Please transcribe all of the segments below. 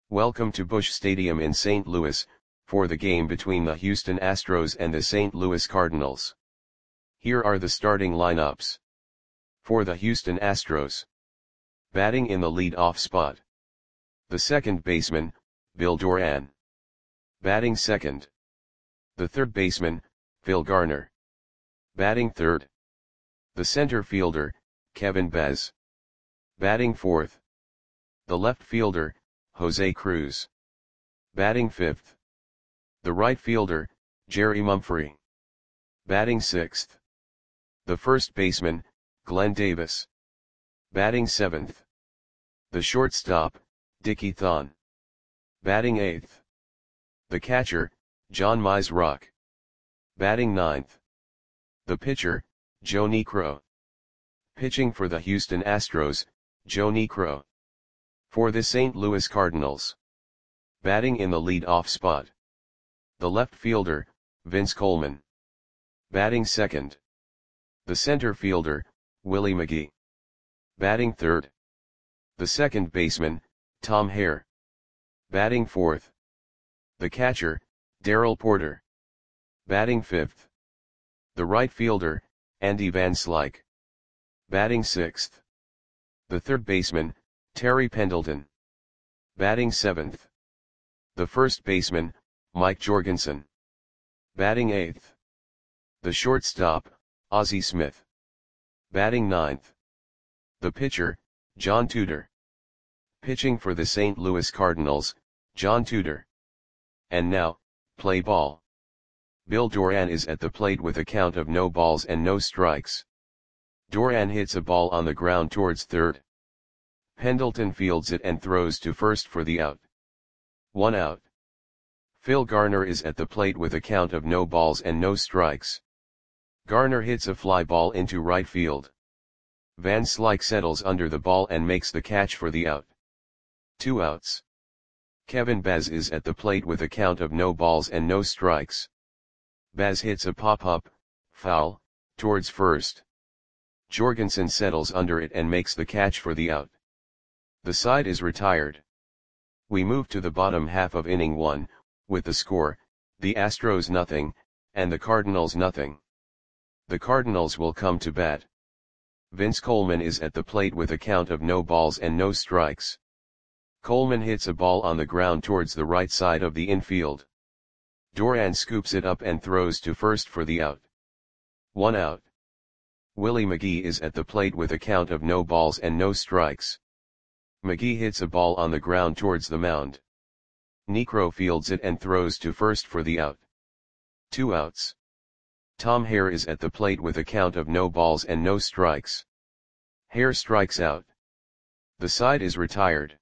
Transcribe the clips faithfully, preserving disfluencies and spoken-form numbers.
Welcome to Busch Stadium in Saint Louis, for the game between the Houston Astros and the Saint Louis Cardinals. Here are the starting lineups. For the Houston Astros. Batting in the lead-off spot. The second baseman, Bill Doran. Batting second. The third baseman, Phil Garner. Batting third. The center fielder, Kevin Bez. Batting fourth. The left fielder, Jose Cruz. Batting fifth. The right fielder, Jerry Mumphrey. Batting sixth. The first baseman, Glenn Davis. Batting seventh. The shortstop, Dickie Thon. Batting eighth. The catcher, John Mizrock. Batting ninth. The pitcher, Joe Niekro. Pitching for the Houston Astros, Joe Niekro. For the Saint Louis Cardinals. Batting in the lead-off spot. The left fielder, Vince Coleman. Batting second. The center fielder, Willie McGee. Batting third. The second baseman, Tom Hare. Batting fourth. The catcher, Darrell Porter. Batting fifth. The right fielder, Andy Van Slyke. Batting sixth. The third baseman, Terry Pendleton. Batting seventh. The first baseman, Mike Jorgensen. Batting eighth. The shortstop, Ozzie Smith. Batting ninth. The pitcher, John Tudor. Pitching for the Saint Louis Cardinals, John Tudor. And now, play ball. Bill Doran is at the plate with a count of no balls and no strikes. Doran hits a ball on the ground towards third. Pendleton fields it and throws to first for the out. One out. Phil Garner is at the plate with a count of no balls and no strikes. Garner hits a fly ball into right field. Van Slyke settles under the ball and makes the catch for the out. Two outs. Kevin Bez is at the plate with a count of no balls and no strikes. Bez hits a pop-up, foul, towards first. Jorgensen settles under it and makes the catch for the out. The side is retired. We move to the bottom half of inning one, with the score, the Astros nothing, and the Cardinals nothing. The Cardinals will come to bat. Vince Coleman is at the plate with a count of no balls and no strikes. Coleman hits a ball on the ground towards the right side of the infield. Doran scoops it up and throws to first for the out. One out. Willie McGee is at the plate with a count of no balls and no strikes. McGee hits a ball on the ground towards the mound. Niekro fields it and throws to first for the out. Two outs. Tom Hare is at the plate with a count of no balls and no strikes. Hare strikes out. The side is retired.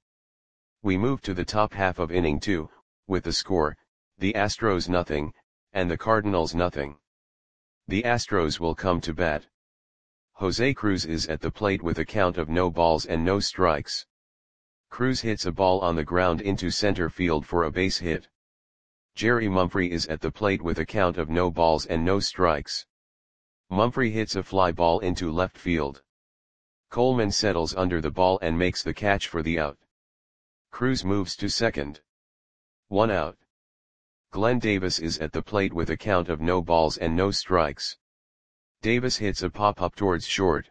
We move to the top half of inning two, with the score, the Astros nothing, and the Cardinals nothing. The Astros will come to bat. Jose Cruz is at the plate with a count of no balls and no strikes. Cruz hits a ball on the ground into center field for a base hit. Jerry Mumphrey is at the plate with a count of no balls and no strikes. Mumphrey hits a fly ball into left field. Coleman settles under the ball and makes the catch for the out. Cruz moves to second. One out. Glenn Davis is at the plate with a count of no balls and no strikes. Davis hits a pop-up towards short.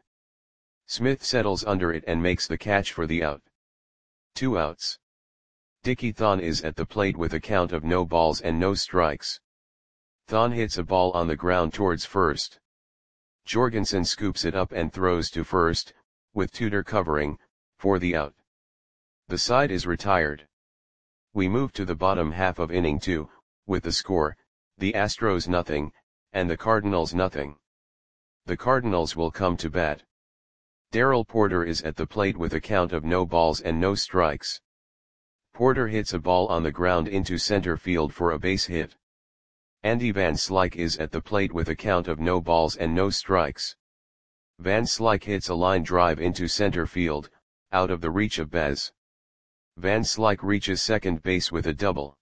Smith settles under it and makes the catch for the out. Two outs. Dickie Thon is at the plate with a count of no balls and no strikes. Thon hits a ball on the ground towards first. Jorgensen scoops it up and throws to first, with Tudor covering, for the out. The side is retired. We move to the bottom half of inning two, with the score, the Astros nothing, and the Cardinals nothing. The Cardinals will come to bat. Darrell Porter is at the plate with a count of no balls and no strikes. Porter hits a ball on the ground into center field for a base hit. Andy Van Slyke is at the plate with a count of no balls and no strikes. Van Slyke hits a line drive into center field, out of the reach of Bez. Van Slyke reaches second base with a double.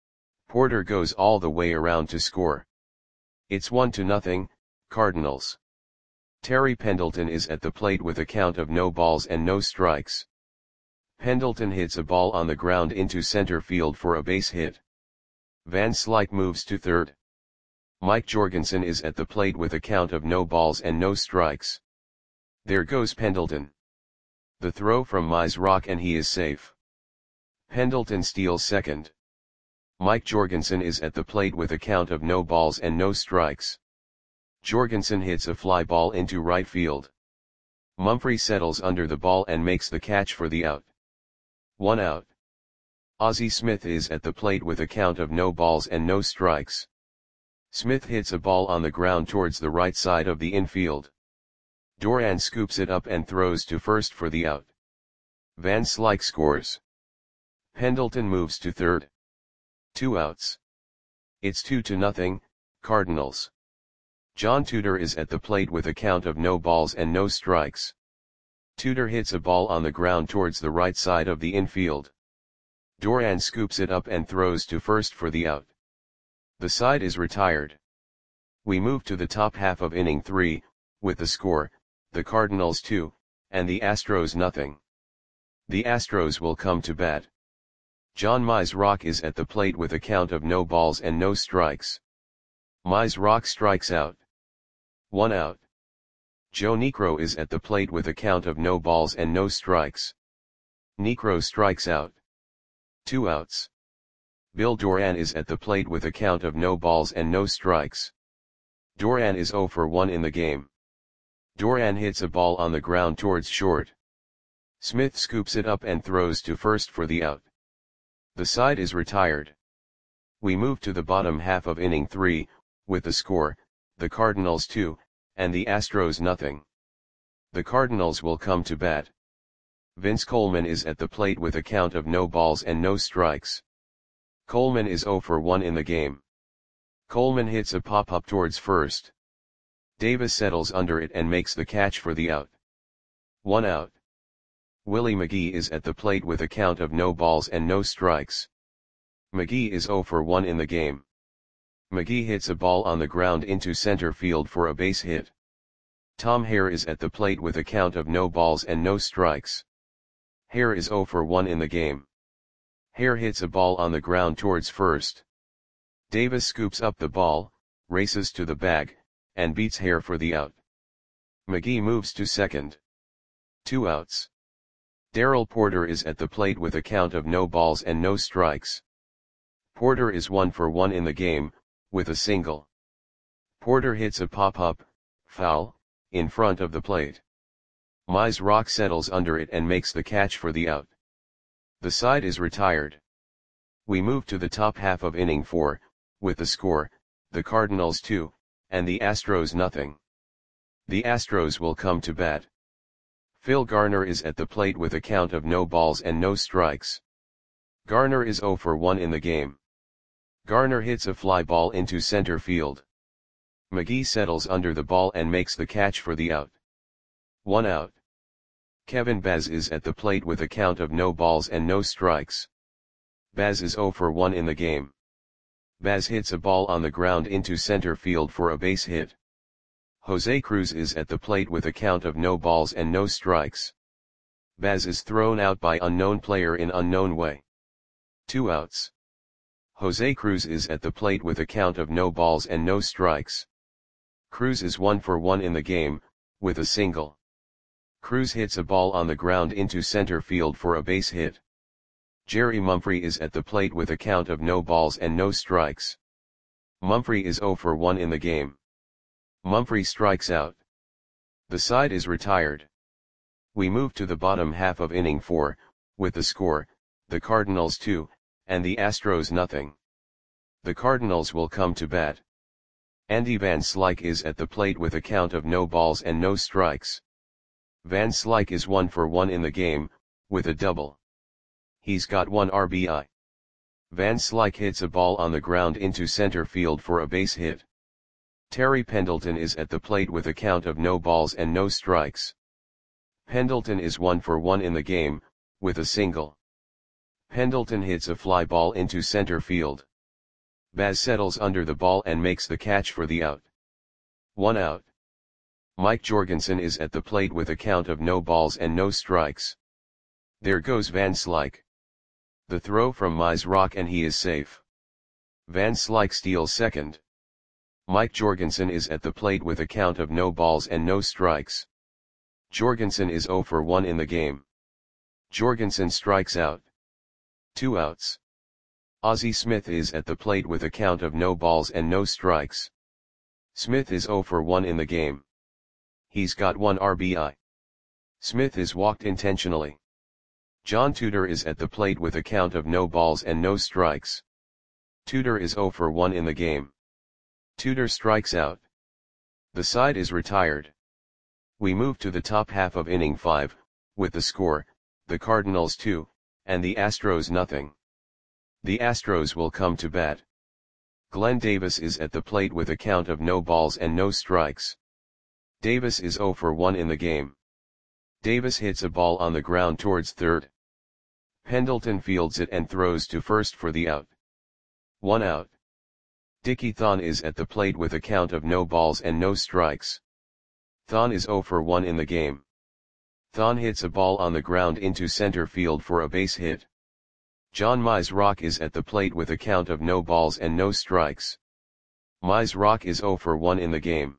Porter goes all the way around to score. It's one to nothing, Cardinals. Terry Pendleton is at the plate with a count of no balls and no strikes. Pendleton hits a ball on the ground into center field for a base hit. Van Slyke moves to third. Mike Jorgensen is at the plate with a count of no balls and no strikes. There goes Pendleton. The throw from Mize Rock and he is safe. Pendleton steals second. Mike Jorgensen is at the plate with a count of no balls and no strikes. Jorgensen hits a fly ball into right field. Mumphrey settles under the ball and makes the catch for the out. One out. Ozzie Smith is at the plate with a count of no balls and no strikes. Smith hits a ball on the ground towards the right side of the infield. Doran scoops it up and throws to first for the out. Van Slyke scores. Pendleton moves to third. Two outs. It's two to nothing, Cardinals. John Tudor is at the plate with a count of no balls and no strikes. Tudor hits a ball on the ground towards the right side of the infield. Doran scoops it up and throws to first for the out. The side is retired. We move to the top half of inning three, with the score, the Cardinals two, and the Astros nothing. The Astros will come to bat. John Mize Rock is at the plate with a count of no balls and no strikes. Mize Rock strikes out. One out. Joe Niekro is at the plate with a count of no balls and no strikes. Niekro strikes out. Two outs. Bill Doran is at the plate with a count of no balls and no strikes. Doran is oh for one in the game. Doran hits a ball on the ground towards short. Smith scoops it up and throws to first for the out. The side is retired. We move to the bottom half of inning three, with the score, the Cardinals two, and the Astros nothing. The Cardinals will come to bat. Vince Coleman is at the plate with a count of no balls and no strikes. Coleman is oh for one in the game. Coleman hits a pop-up towards first. Davis settles under it and makes the catch for the out. One out. Willie McGee is at the plate with a count of no balls and no strikes. McGee is oh for one in the game. McGee hits a ball on the ground into center field for a base hit. Tom Hare is at the plate with a count of no balls and no strikes. Hare is oh for one in the game. Hare hits a ball on the ground towards first. Davis scoops up the ball, races to the bag, and beats Hare for the out. McGee moves to second. Two outs. Darrell Porter is at the plate with a count of no balls and no strikes. Porter is one for one in the game, with a single. Porter hits a pop-up, foul, in front of the plate. Mize Rock settles under it and makes the catch for the out. The side is retired. We move to the top half of inning four, with the score, the Cardinals two, and the Astros nothing. The Astros will come to bat. Phil Garner is at the plate with a count of no balls and no strikes. Garner is oh for one in the game. Garner hits a fly ball into center field. McGee settles under the ball and makes the catch for the out. One out. Kevin Baz is at the plate with a count of no balls and no strikes. Baz is oh for one in the game. Baz hits a ball on the ground into center field for a base hit. Jose Cruz is at the plate with a count of no balls and no strikes. Baz is thrown out by unknown player in unknown way. Two outs. Jose Cruz is at the plate with a count of no balls and no strikes. Cruz is one for one in the game, with a single. Cruz hits a ball on the ground into center field for a base hit. Jerry Mumphrey is at the plate with a count of no balls and no strikes. Mumphrey is oh for one in the game. Mumphrey strikes out. The side is retired. We move to the bottom half of inning four, with the score, the Cardinals two, and the Astros nothing. The Cardinals will come to bat. Andy Van Slyke is at the plate with a count of no balls and no strikes. Van Slyke is one for one in the game, with a double. He's got one R B I. Van Slyke hits a ball on the ground into center field for a base hit. Terry Pendleton is at the plate with a count of no balls and no strikes. Pendleton is one for one in the game, with a single. Pendleton hits a fly ball into center field. Baz settles under the ball and makes the catch for the out. One out. Mike Jorgensen is at the plate with a count of no balls and no strikes. There goes Van Slyke. The throw from Mize Rock and he is safe. Van Slyke steals second. Mike Jorgensen is at the plate with a count of no balls and no strikes. Jorgensen is zero for one in the game. Jorgensen strikes out. Two outs. Ozzie Smith is at the plate with a count of no balls and no strikes. Smith is zero for one in the game. He's got one R B I. Smith is walked intentionally. John Tudor is at the plate with a count of no balls and no strikes. Tudor is zero for one in the game. Tudor strikes out. The side is retired. We move to the top half of inning five, with the score, the Cardinals two, and the Astros nothing. The Astros will come to bat. Glenn Davis is at the plate with a count of no balls and no strikes. Davis is zero for one in the game. Davis hits a ball on the ground towards third. Pendleton fields it and throws to first for the out. One out. Dickie Thon is at the plate with a count of no balls and no strikes. Thon is zero for one in the game. Thon hits a ball on the ground into center field for a base hit. John Mize Rock is at the plate with a count of no balls and no strikes. Mize Rock is zero for one in the game.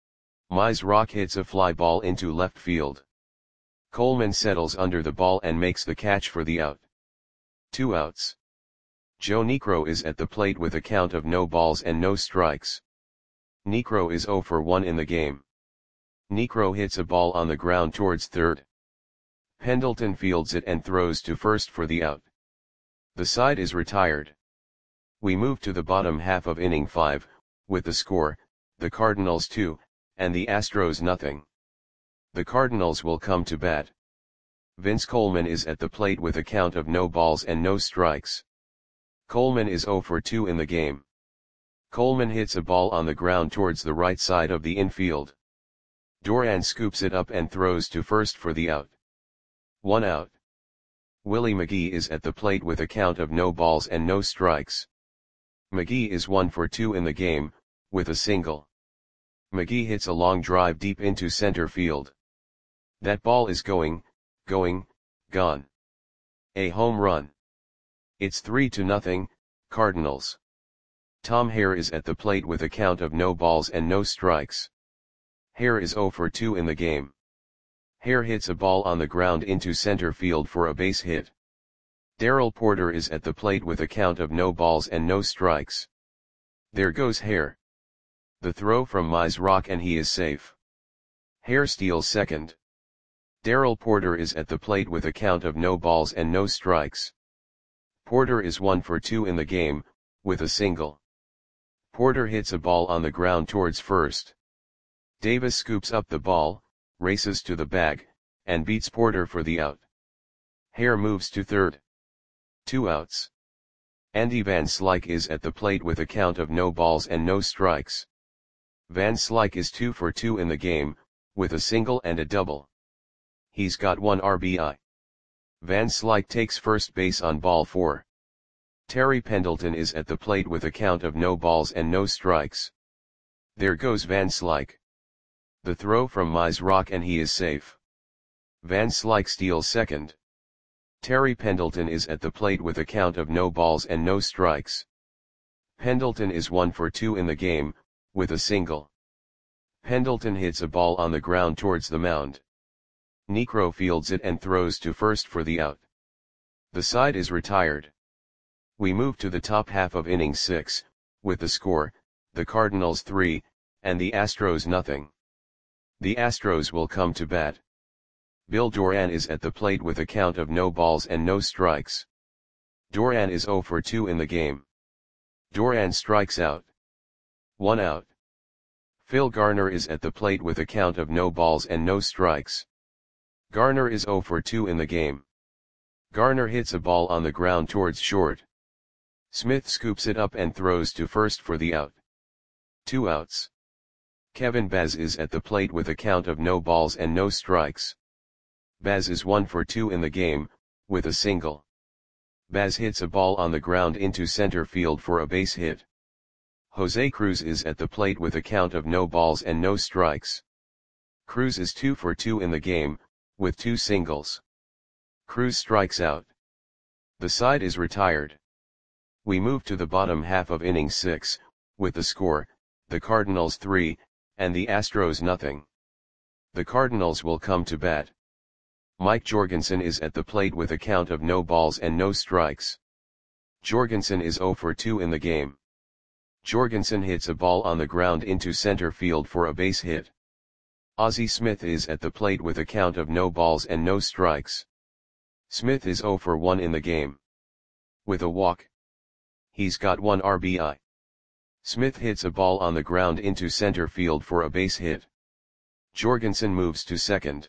Mize Rock hits a fly ball into left field. Coleman settles under the ball and makes the catch for the out. Two outs. Joe Niekro is at the plate with a count of no balls and no strikes. Niekro is zero for one in the game. Niekro hits a ball on the ground towards third. Pendleton fields it and throws to first for the out. The side is retired. We move to the bottom half of inning five, with the score, the Cardinals two, and the Astros nothing. The Cardinals will come to bat. Vince Coleman is at the plate with a count of no balls and no strikes. Coleman is zero for two in the game. Coleman hits a ball on the ground towards the right side of the infield. Doran scoops it up and throws to first for the out. One out. Willie McGee is at the plate with a count of no balls and no strikes. McGee is one for two in the game, with a single. McGee hits a long drive deep into center field. That ball is going, going, gone. A home run. It's three to nothing, Cardinals. Tom Hare is at the plate with a count of no balls and no strikes. Hare is zero for two in the game. Hare hits a ball on the ground into center field for a base hit. Darrell Porter is at the plate with a count of no balls and no strikes. There goes Hare. The throw from Mize Rock and he is safe. Hare steals second. Darrell Porter is at the plate with a count of no balls and no strikes. Porter is one for two in the game, with a single. Porter hits a ball on the ground towards first. Davis scoops up the ball, races to the bag, and beats Porter for the out. Hare moves to third. Two outs. Andy Van Slyke is at the plate with a count of no balls and no strikes. Van Slyke is two for two in the game, with a single and a double. He's got one R B I. Van Slyke takes first base on ball four. Terry Pendleton is at the plate with a count of no balls and no strikes. There goes Van Slyke. The throw from Mize Rock and he is safe. Van Slyke steals second. Terry Pendleton is at the plate with a count of no balls and no strikes. Pendleton is one for two in the game, with a single. Pendleton hits a ball on the ground towards the mound. Niekro fields it and throws to first for the out. The side is retired. We move to the top half of inning six, with the score, the Cardinals three, and the Astros nothing. The Astros will come to bat. Bill Doran is at the plate with a count of no balls and no strikes. Doran is zero for two in the game. Doran strikes out. One out. Phil Garner is at the plate with a count of no balls and no strikes. Garner is zero for two in the game. Garner hits a ball on the ground towards short. Smith scoops it up and throws to first for the out. Two outs. Kevin Baz is at the plate with a count of no balls and no strikes. Baz is one for two in the game, with a single. Baz hits a ball on the ground into center field for a base hit. Jose Cruz is at the plate with a count of no balls and no strikes. Cruz is two for two in the game, with two singles. Cruz strikes out. The side is retired. We move to the bottom half of inning six, with the score, the Cardinals three, and the Astros nothing. The Cardinals will come to bat. Mike Jorgensen is at the plate with a count of no balls and no strikes. Jorgensen is zero for two in the game. Jorgensen hits a ball on the ground into center field for a base hit. Ozzie Smith is at the plate with a count of no balls and no strikes. Smith is zero for one in the game. With a walk. He's got one R B I. Smith hits a ball on the ground into center field for a base hit. Jorgensen moves to second.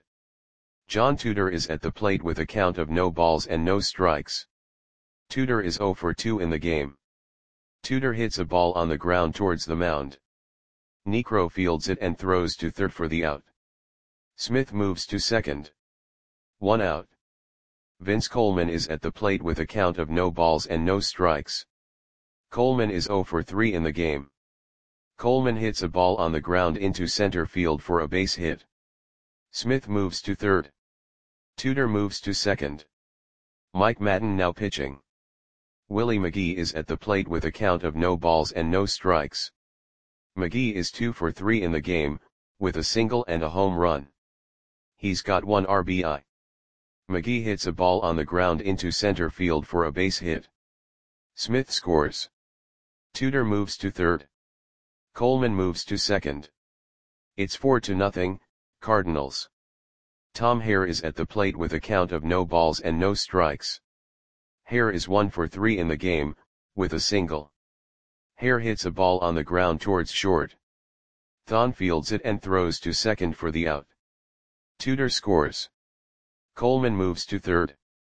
John Tudor is at the plate with a count of no balls and no strikes. Tudor is zero for two in the game. Tudor hits a ball on the ground towards the mound. Niekro fields it and throws to third for the out. Smith moves to second. One out. Vince Coleman is at the plate with a count of no balls and no strikes. Coleman is zero for three in the game. Coleman hits a ball on the ground into center field for a base hit. Smith moves to third. Tudor moves to second. Mike Madden now pitching. Willie McGee is at the plate with a count of no balls and no strikes. McGee is two for three in the game, with a single and a home run. He's got one R B I. McGee hits a ball on the ground into center field for a base hit. Smith scores. Tudor moves to third. Coleman moves to second. It's four to nothing, Cardinals. Tom Hare is at the plate with a count of no balls and no strikes. Hare is one for three in the game, with a single. Hare hits a ball on the ground towards short. Thon fields it and throws to second for the out. Tudor scores. Coleman moves to third.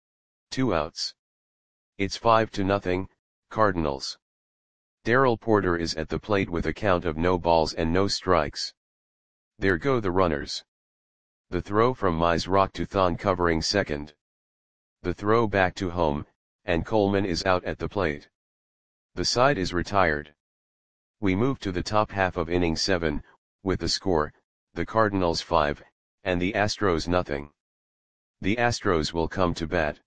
Two outs. It's five to nothing, Cardinals. Darrell Porter is at the plate with a count of no balls and no strikes. There go the runners. The throw from Mizrock to Thon covering second. The throw back to home, and Coleman is out at the plate. The side is retired. We move to the top half of inning seven, with the score, the Cardinals five, and the Astros nothing. The Astros will come to bat.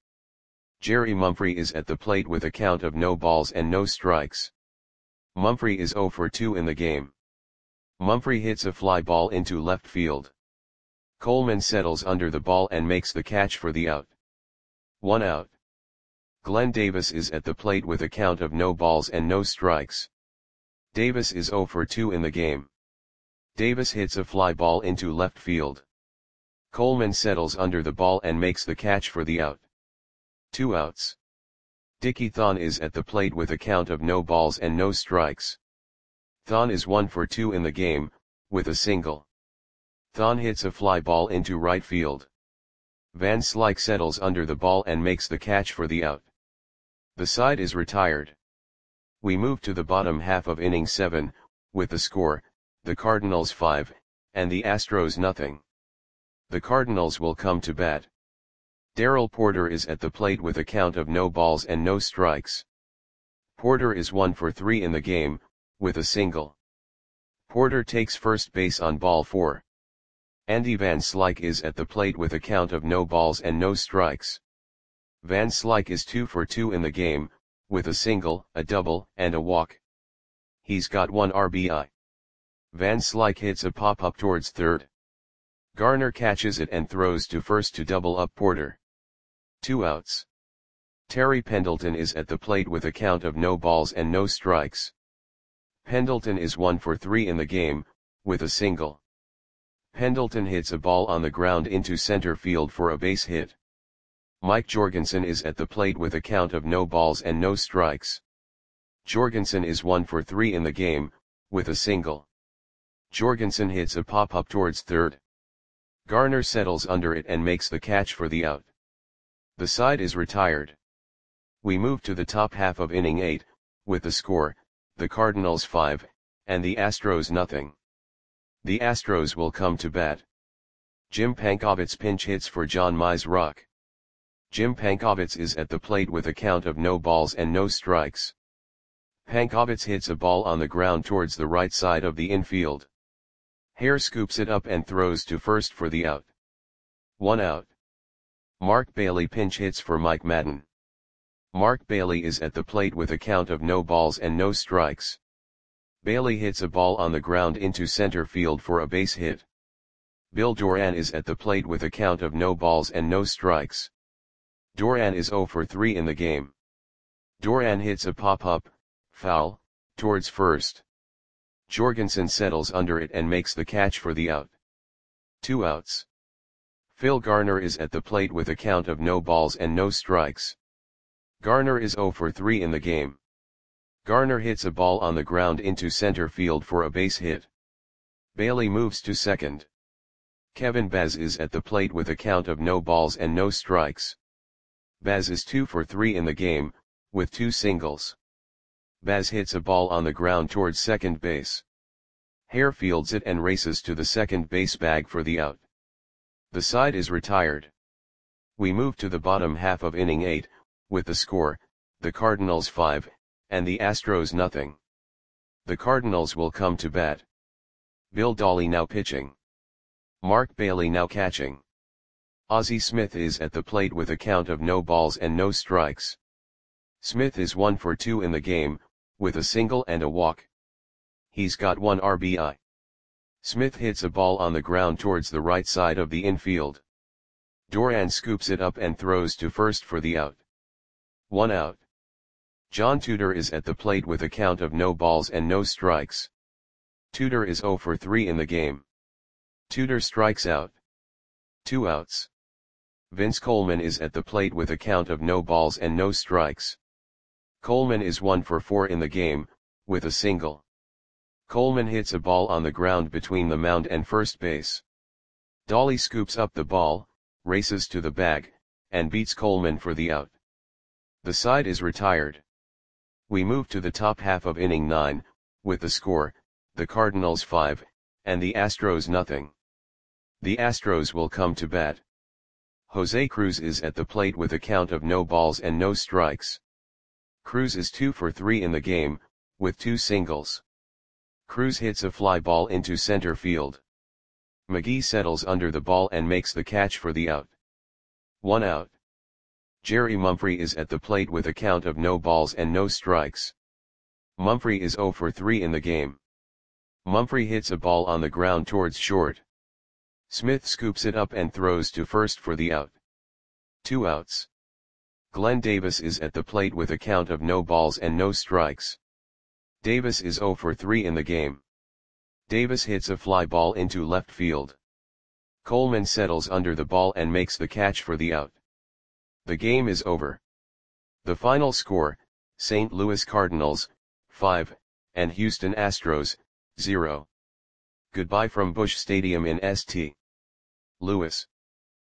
Jerry Mumphrey is at the plate with a count of no balls and no strikes. Mumphrey is zero for two in the game. Mumphrey hits a fly ball into left field. Coleman settles under the ball and makes the catch for the out. One out. Glenn Davis is at the plate with a count of no balls and no strikes. Davis is zero for two in the game. Davis hits a fly ball into left field. Coleman settles under the ball and makes the catch for the out. Two outs. Dickie Thon is at the plate with a count of no balls and no strikes. Thon is one for two in the game, with a single. Thon hits a fly ball into right field. Van Slyke settles under the ball and makes the catch for the out. The side is retired. We move to the bottom half of inning seven, with the score, the Cardinals five, and the Astros nothing. The Cardinals will come to bat. Darrell Porter is at the plate with a count of no balls and no strikes. Porter is one for three in the game, with a single. Porter takes first base on ball four. Andy Van Slyke is at the plate with a count of no balls and no strikes. Van Slyke is two for two in the game, with a single, a double, and a walk. He's got one R B I. Van Slyke hits a pop-up towards third. Garner catches it and throws to first to double up Porter. Two outs. Terry Pendleton is at the plate with a count of no balls and no strikes. Pendleton is one for three in the game, with a single. Pendleton hits a ball on the ground into center field for a base hit. Mike Jorgensen is at the plate with a count of no balls and no strikes. Jorgensen is one for three in the game, with a single. Jorgensen hits a pop-up towards third. Garner settles under it and makes the catch for the out. The side is retired. We move to the top half of inning eight, with the score, the Cardinals five, and the Astros nothing. The Astros will come to bat. Jim Pankovitz pinch hits for John Mizrock. Jim Pankovitz is at the plate with a count of no balls and no strikes. Pankovitz hits a ball on the ground towards the right side of the infield. Hare scoops it up and throws to first for the out. One out. Mark Bailey pinch hits for Mike Madden. Mark Bailey is at the plate with a count of no balls and no strikes. Bailey hits a ball on the ground into center field for a base hit. Bill Doran is at the plate with a count of no balls and no strikes. Doran is zero for three in the game. Doran hits a pop-up, foul, towards first. Jorgensen settles under it and makes the catch for the out. Two outs. Phil Garner is at the plate with a count of no balls and no strikes. Garner is zero for three in the game. Garner hits a ball on the ground into center field for a base hit. Bailey moves to second. Kevin Baz is at the plate with a count of no balls and no strikes. Baz is two for three in the game, with two singles. Baz hits a ball on the ground towards second base. Hare fields it and races to the second base bag for the out. The side is retired. We move to the bottom half of inning eight, with the score, the Cardinals five, and the Astros nothing. The Cardinals will come to bat. Bill Dolly now pitching. Mark Bailey now catching. Ozzie Smith is at the plate with a count of no balls and no strikes. Smith is one for two in the game, with a single and a walk. He's got one R B I. Smith hits a ball on the ground towards the right side of the infield. Doran scoops it up and throws to first for the out. One out. John Tudor is at the plate with a count of no balls and no strikes. Tudor is zero for three in the game. Tudor strikes out. Two outs. Vince Coleman is at the plate with a count of no balls and no strikes. Coleman is one for four in the game, with a single. Coleman hits a ball on the ground between the mound and first base. Dolly scoops up the ball, races to the bag, and beats Coleman for the out. The side is retired. We move to the top half of inning nine, with the score, the Cardinals five, and the Astros nothing. The Astros will come to bat. Jose Cruz is at the plate with a count of no balls and no strikes. Cruz is two for three in the game, with two singles. Cruz hits a fly ball into center field. McGee settles under the ball and makes the catch for the out. One out. Jerry Mumphrey is at the plate with a count of no balls and no strikes. Mumphrey is zero for three in the game. Mumphrey hits a ball on the ground towards short. Smith scoops it up and throws to first for the out. Two outs. Glenn Davis is at the plate with a count of no balls and no strikes. Davis is zero for three in the game. Davis hits a fly ball into left field. Coleman settles under the ball and makes the catch for the out. The game is over. The final score, Saint Louis Cardinals, five, and Houston Astros, zero. Goodbye from Busch Stadium in Saint Louis.